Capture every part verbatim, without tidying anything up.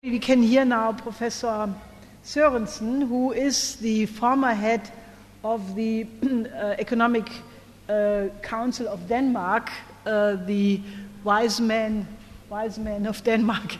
We can hear now Professor Sørensen, who is the former head of the uh, Economic uh, Council of Denmark, uh, the wise man, wise man of Denmark.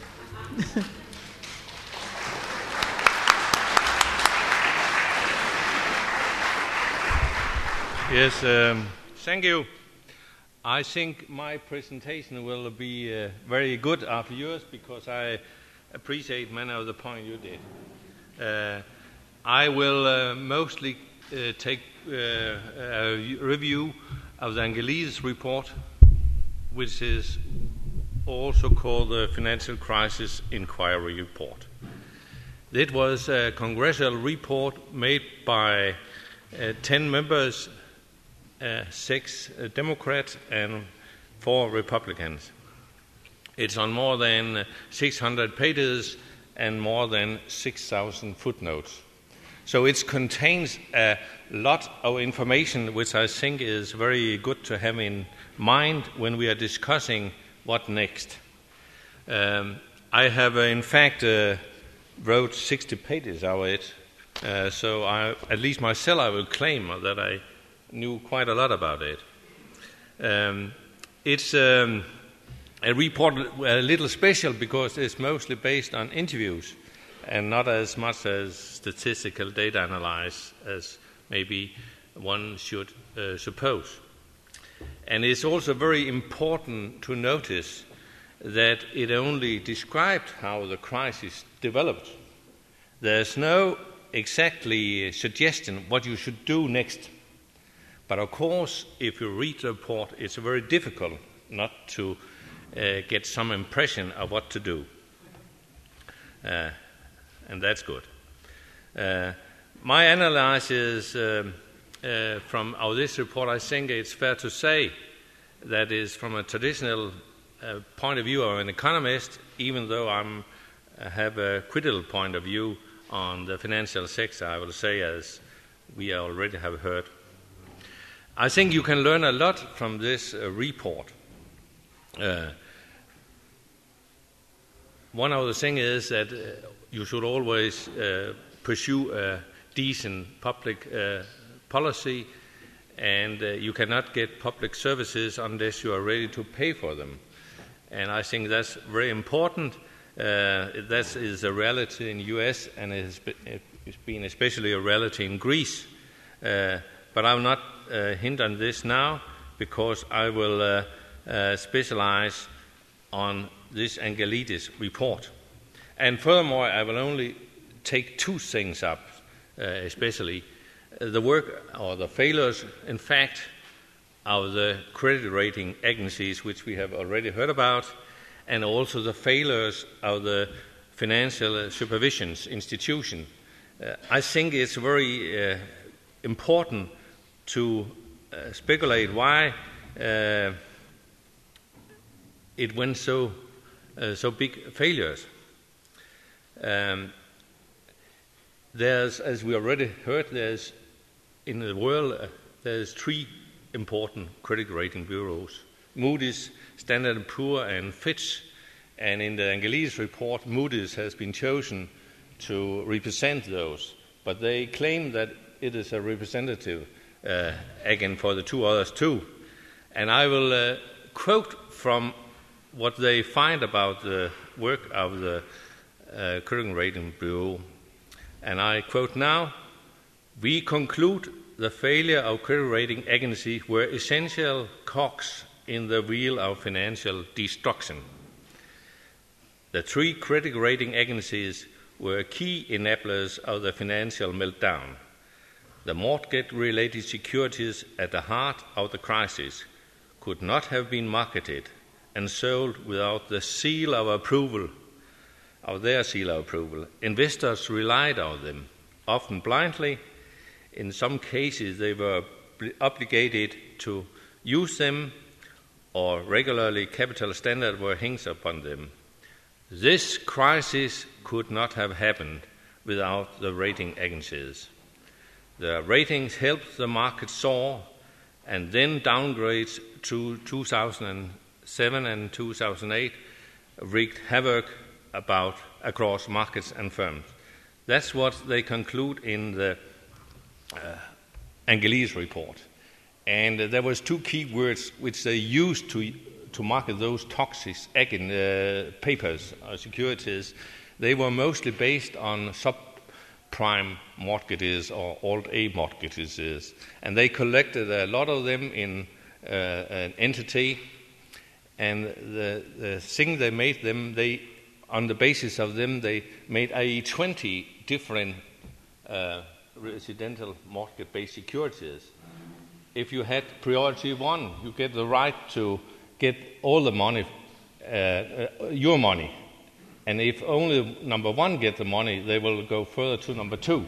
Yes, um, thank you. I think my presentation will be uh, very good after yours because I appreciate many of the points you did. Uh, I will uh, mostly uh, take uh, a review of the Angelides report, which is also called the Financial Crisis Inquiry Report. It was a congressional report made by uh, ten members, uh, six uh, Democrats and four Republicans. It's on more than six hundred pages and more than six thousand footnotes. So it contains a lot of information which I think is very good to have in mind when we are discussing what next. Um, I have, uh, in fact, uh, wrote sixty pages of it, uh, so I, at least myself I will claim that I knew quite a lot about it. Um, it's... Um, A report a little special because it's mostly based on interviews and not as much as statistical data analysis as maybe one should uh, suppose. And it's also very important to notice that it only described how the crisis developed. There's no exactly suggestion what you should do next. But of course, if you read the report, it's very difficult not to Uh, get some impression of what to do. Uh, and that's good. Uh, my analysis uh, uh, from of this report, I think it's fair to say that is from a traditional uh, point of view of an economist, even though I uh, have a critical point of view on the financial sector, I will say, as we already have heard. I think you can learn a lot from this uh, report. Uh, one of the things is that uh, you should always uh, pursue a decent public uh, policy, and uh, you cannot get public services unless you are ready to pay for them. And I think that's very important. Uh, that is a reality in the U S, and it has been, it's been especially a reality in Greece. Uh, but I will not uh, hint on this now, because I will Uh, Uh, specialize on this Angelides report. And furthermore, I will only take two things up, uh, especially uh, the work or the failures, in fact, of the credit rating agencies, which we have already heard about, and also the failures of the financial supervision institution. Uh, I think it's very uh, important to uh, speculate why uh, it went so uh, so big failures. Um, there's, as we already heard, there's in the world uh, there's three important credit rating bureaus: Moody's, Standard and Poor, and Fitch. And in the Angelides report, Moody's has been chosen to represent those, but they claim that it is a representative uh, again for the two others too. And I will uh, quote from what they find about the work of the uh, Credit Rating Bureau. And I quote now: "We conclude the failure of credit rating agencies were essential cogs in the wheel of financial destruction. The three credit rating agencies were key enablers of the financial meltdown. The mortgage-related securities at the heart of the crisis could not have been marketed and sold without the seal of approval, of their seal of approval. Investors relied on them, often blindly. In some cases, they were obligated to use them, or regularly capital standards were hinged upon them. This crisis could not have happened without the rating agencies. The ratings helped the market soar, and then downgrades to two thousand seven and two thousand eight wreaked havoc about across markets and firms. That's what they conclude in the uh, Angeles report. And uh, there was two key words which they used to to market those toxic again, uh, papers or securities. They were mostly based on subprime mortgages or alt-A mortgages, and they collected a lot of them in uh, an entity. And the, the thing they made them, they on the basis of them, they made that is twenty different uh, residential mortgage-based securities. If you had priority one, you get the right to get all the money, uh, uh, your money. And if only number one get the money, they will go further to number two.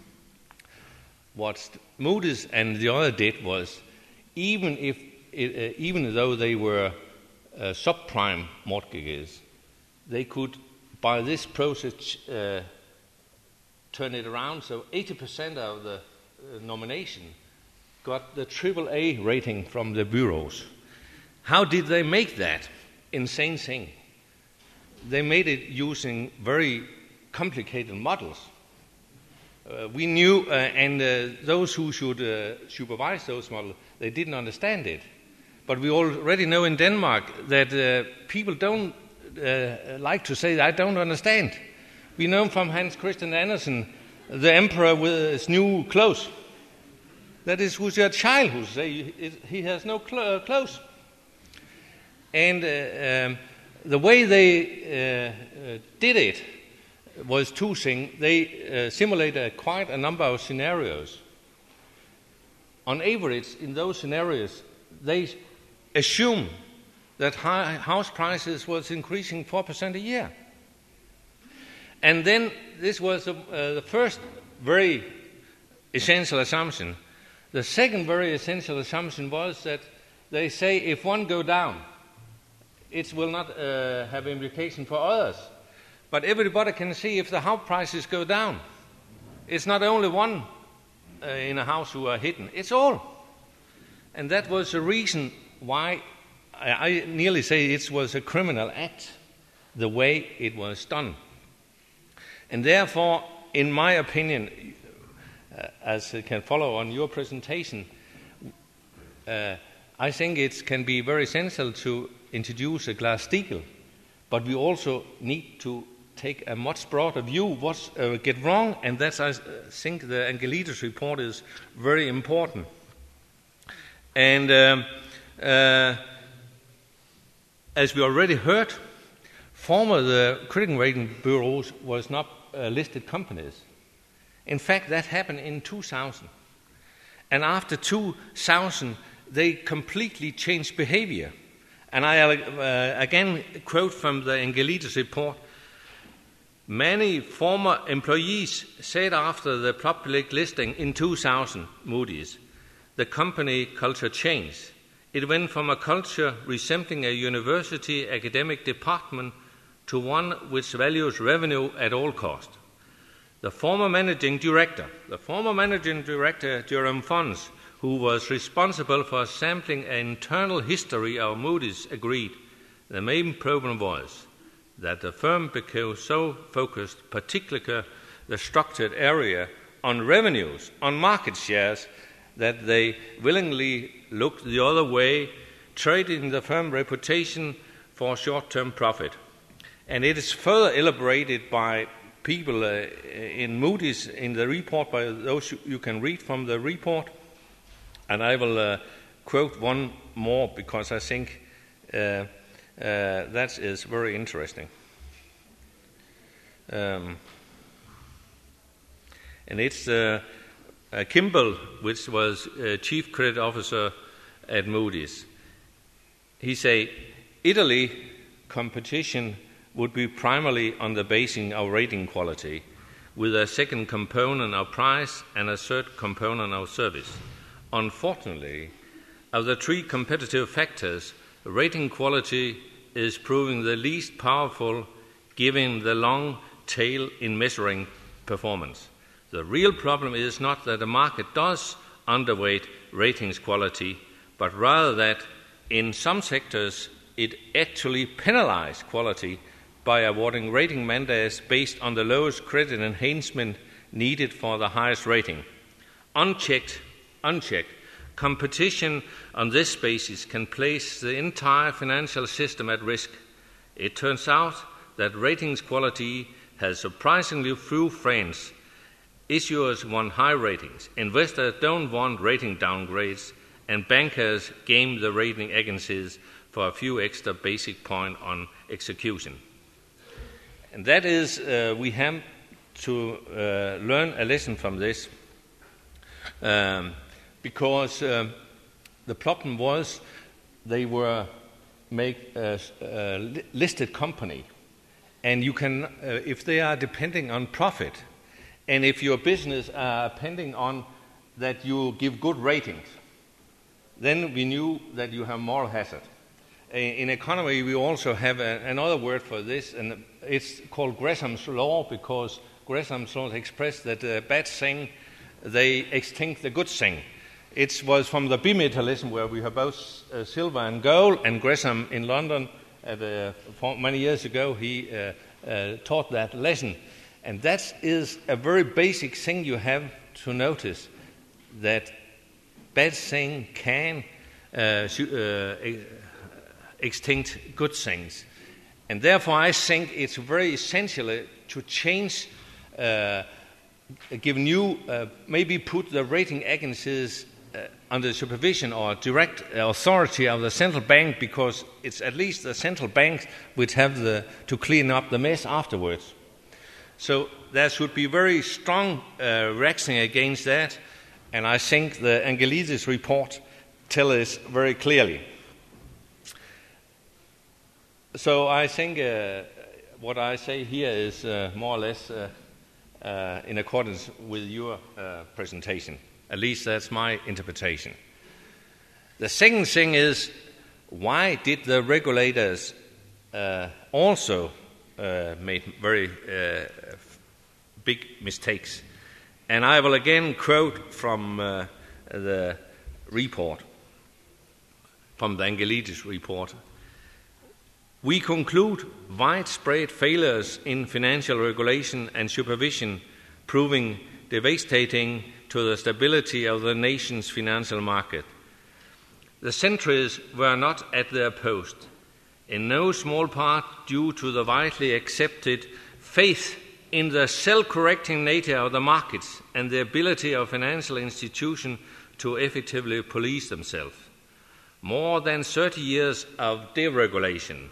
What Moody's and the other did was, even if, it, uh, even though they were uh, subprime mortgages, they could, by this process, uh, turn it around. So eighty percent of the uh, nomination got the triple A rating from the bureaus. How did they make that? Insane thing. They made it using very complicated models. Uh, we knew, uh, and uh, those who should uh, supervise those models, they didn't understand it. But we already know in Denmark that uh, people don't uh, like to say, I don't understand. We know from Hans Christian Andersen, the emperor with his new clothes. That is who's your child who say he has no cl- clothes. And uh, um, the way they uh, uh, did it was two things. They uh, simulated quite a number of scenarios. On average, in those scenarios, they assume that high house prices was increasing four percent a year. And then this was uh, the first very essential assumption. The second very essential assumption was that they say if one go down, it will not uh, have implication for others. But everybody can see if the house prices go down. It's not only one uh, in a house who are hidden, it's all. And that was the reason why I, I nearly say it was a criminal act, the way it was done. And therefore, in my opinion, uh, as it can follow on your presentation, uh, I think it can be very essential to introduce a Glass-Steagall, but we also need to take a much broader view what uh, get wrong, and that's, I think, the Angeles report is very important. And um, uh, as we already heard, former the credit rating bureaus was not uh, listed companies. In fact, that happened in two thousand. And after two thousand, they completely changed behavior. And I uh, again quote from the Angeles report, many former employees said after the public listing in two thousand, Moody's, the company culture changed. It went from a culture resembling a university academic department to one which values revenue at all costs. The former managing director, the former managing director, Jerome Fons, who was responsible for sampling an internal history of Moody's, agreed the main problem was that the firm became so focused, particularly the structured area, on revenues, on market shares, that they willingly looked the other way, trading the firm's reputation for short-term profit. And it is further elaborated by people uh, in Moody's in the report, by those you, you can read from the report. And I will uh, quote one more because I think uh, uh, that is very interesting. Um, and it's uh, uh, Kimball, which was uh, chief credit officer at Moody's. He said, Italy competition would be primarily on the basis of rating quality, with a second component of price and a third component of service. Unfortunately, of the three competitive factors, rating quality is proving the least powerful, given the long tail in measuring performance. The real problem is not that the market does underweight ratings quality, but rather that in some sectors it actually penalizes quality by awarding rating mandates based on the lowest credit enhancement needed for the highest rating. Unchecked, unchecked, competition on this basis can place the entire financial system at risk. It turns out that ratings quality has surprisingly few friends. Issuers want high ratings, investors don't want rating downgrades, and bankers game the rating agencies for a few extra basic points on execution. And that is, uh, we have to uh, learn a lesson from this, um, because uh, the problem was they were make a, a listed company, and you can, uh, if they are depending on profit, and if your business are depending on that you give good ratings, then we knew that you have moral hazard. In economy, we also have a, another word for this, and it's called Gresham's law, because Gresham's law expressed that the bad thing, they extinct the good thing. It was from the bimetallism, where we have both uh, silver and gold, and Gresham in London, at, uh, for many years ago, he uh, uh, taught that lesson. And that is a very basic thing you have to notice, that bad thing can uh, uh, extinct good things. And therefore I think it's very essential to change, uh, give new, uh, maybe put the rating agencies uh, under supervision or direct authority of the central bank, because it's at least the central bank which have the, to clean up the mess afterwards. So there should be very strong uh, reaction against that, and I think the Angelidis report tells us very clearly. So I think uh, what I say here is uh, more or less uh, uh, in accordance with your uh, presentation. At least that's my interpretation. The second thing is, why did the regulators uh, also uh, make very uh, big mistakes? And I will again quote from uh, the report, from the Angelidis report. We conclude widespread failures in financial regulation and supervision, proving devastating to the stability of the nation's financial market. The centuries were not at their post, in no small part due to the widely accepted faith in the self-correcting nature of the markets and the ability of financial institutions to effectively police themselves. More than thirty years of deregulation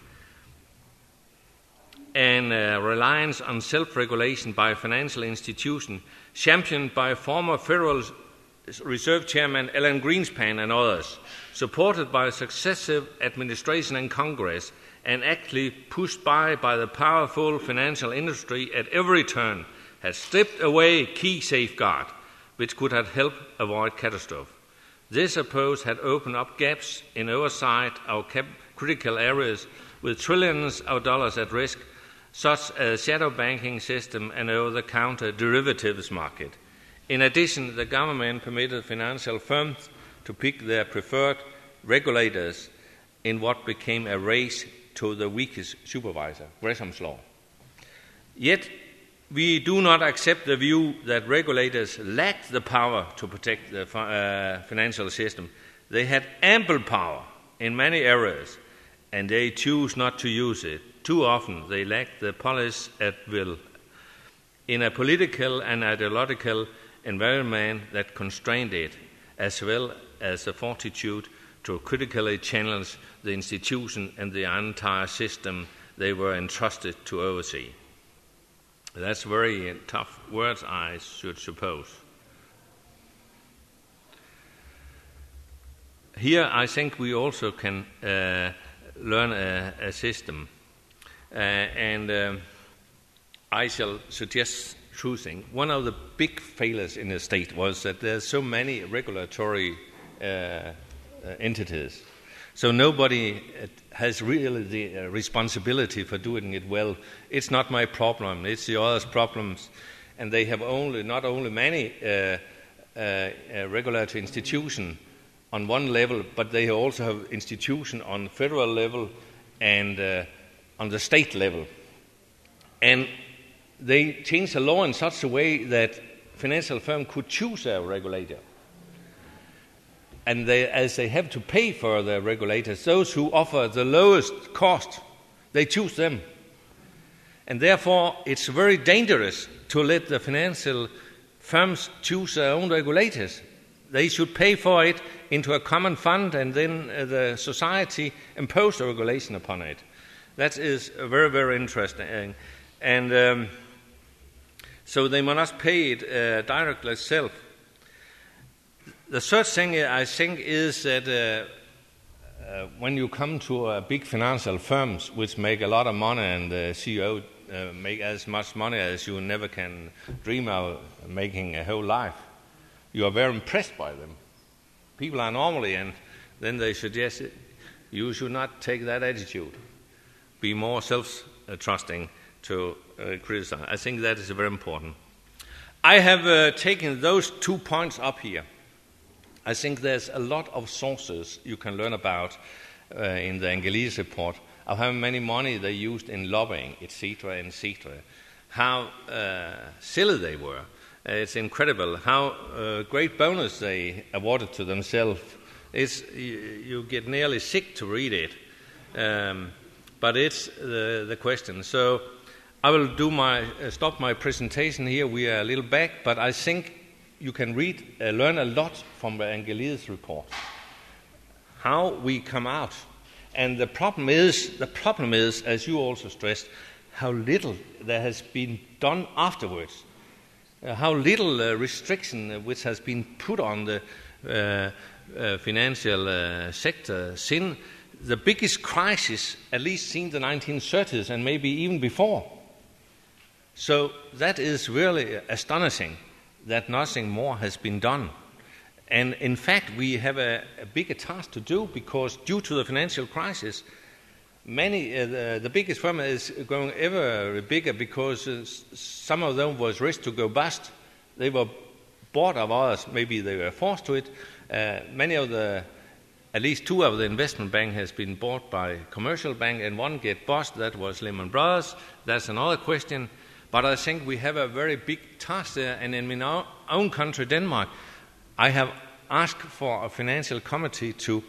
and uh, reliance on self-regulation by financial institutions, championed by former Federal Reserve Chairman Alan Greenspan and others, supported by successive administration and Congress, and actually pushed by by the powerful financial industry at every turn, has stripped away key safeguards which could have helped avoid catastrophe. This approach had opened up gaps in oversight of critical areas with trillions of dollars at risk, such as shadow banking system and over-the-counter derivatives market. In addition, the government permitted financial firms to pick their preferred regulators in what became a race to the weakest supervisor, Gresham's law. Yet, we do not accept the view that regulators lacked the power to protect the uh, financial system. They had ample power in many areas, and they choose not to use it. Too often they lack the police at will in a political and ideological environment that constrained it, as well as the fortitude to critically challenge the institution and the entire system they were entrusted to oversee. That's very tough words, I should suppose. Here I think we also can uh, learn a, a system. Uh, and uh, I shall suggest two things. One of the big failures in the state was that there are so many regulatory uh, uh, entities. So nobody has really the uh, responsibility for doing it well. It's not my problem, it's the others' problems. And they have only not only many uh, uh, uh, regulatory institutions on one level, but they also have institutions on federal level and uh, on the state level. And they changed the law in such a way that financial firms could choose a regulator. And they, as they have to pay for the regulators, those who offer the lowest cost, they choose them. And therefore, it's very dangerous to let the financial firms choose their own regulators. They should pay for it into a common fund, and then uh, the society impose a regulation upon it. That is very, very interesting. And um, so they must pay it uh, directly itself. The third thing I think is that uh, uh, when you come to uh, big financial firms which make a lot of money, and the C E O uh, make as much money as you never can dream of making a whole life, you are very impressed by them. People are normally, and then they suggest you should not take that attitude. Be more self-trusting to uh, criticize. I think that is very important. I have uh, taken those two points up here. I think there's a lot of sources you can learn about uh, in the Angeles report of how many money they used in lobbying, et cetera, et cetera. How uh, silly they were. Uh, it's incredible how uh, great bonus they awarded to themselves. It's, you, you get nearly sick to read it. Um, but it's the, the question. So I will do my uh, stop my presentation here. We are a little back, but I think you can read, uh, learn a lot from the Angeles report. How we come out, and the problem is, the problem is, as you also stressed, how little there has been done afterwards. Uh, how little uh, restriction uh, which has been put on the uh, uh, financial uh, sector since the biggest crisis, at least since the nineteen thirties and maybe even before. So that is really astonishing that nothing more has been done. And in fact, we have a, a bigger task to do, because due to the financial crisis, many uh, the, the biggest firm is going ever bigger, because uh, some of them was risk to go bust. They were bought of others, maybe they were forced to it. Uh, many of the, at least two of the investment bank has been bought by commercial bank, and one get bust. That was Lehman Brothers. That's another question. But I think we have a very big task there. And in our own country, Denmark, I have asked for a financial committee to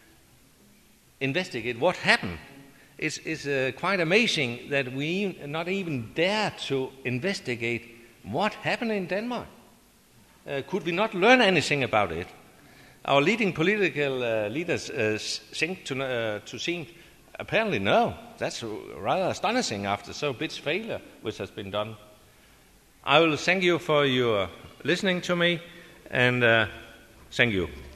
investigate what happened. It's, it's uh, quite amazing that we not even dare to investigate what happened in Denmark. Uh, could we not learn anything about it? Our leading political uh, leaders uh, think to, uh, to seem, apparently no. That's rather astonishing after so big failure which has been done. I will thank you for your listening to me, and uh, thank you.